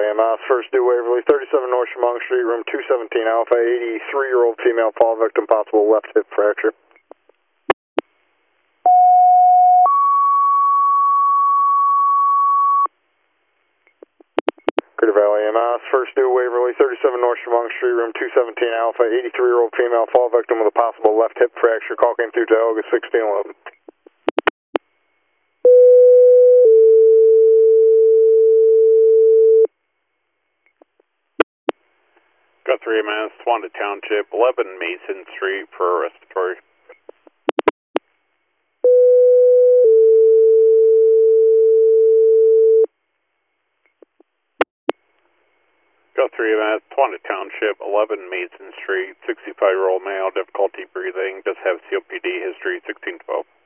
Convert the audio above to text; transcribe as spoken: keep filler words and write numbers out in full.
A M S, first due Waverly, thirty-seven North Chemung Street, room two seventeen Alpha, eighty-three-year-old female fall victim, possible left hip fracture. Crater Valley A M S, first due Waverly, thirty-seven North Chemung Street, room two seventeen Alpha, eighty-three-year-old female fall victim with a possible left hip fracture. Call came through to August sixteen eleven. Got three A M S, Wanda Township, eleven Mason Street for respiratory. Got three A M S, Wanda Township, eleven Mason Street, sixty-five-year-old male, difficulty breathing, does have C O P D history, sixteen twelve.